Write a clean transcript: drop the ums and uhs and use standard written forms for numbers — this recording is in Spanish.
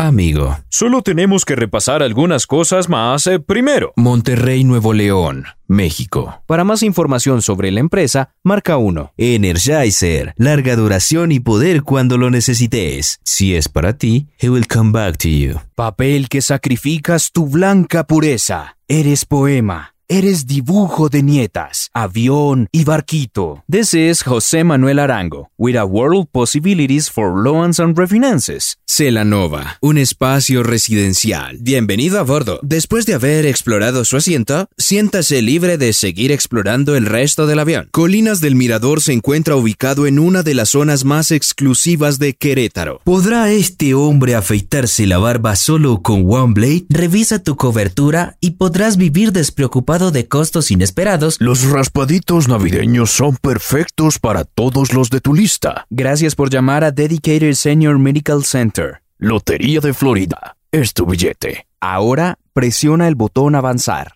va, amigo? Solo tenemos que repasar algunas cosas más primero. Monterrey, Nuevo León, México. Para más información sobre la empresa, marca 1. Energizer, larga duración y poder cuando lo necesites. Si es para ti, he will come back to you. Papel que sacrificas tu blanca pureza. Eres poema. Eres dibujo de nietas, avión y barquito. This is José Manuel Arango, with a world possibilities for loans and refinances. Celanova, un espacio residencial. Bienvenido a bordo. Después de haber explorado su asiento, siéntase libre de seguir explorando el resto del avión. Colinas del Mirador se encuentra ubicado en una de las zonas más exclusivas de Querétaro. ¿Podrá este hombre afeitarse la barba solo con One Blade? Revisa tu cobertura y podrás vivir despreocupado de costos inesperados. Los raspaditos navideños son perfectos para todos los de tu lista. Gracias por llamar a Dedicated Senior Medical Center. Lotería de Florida. Es tu billete. Ahora presiona el botón avanzar.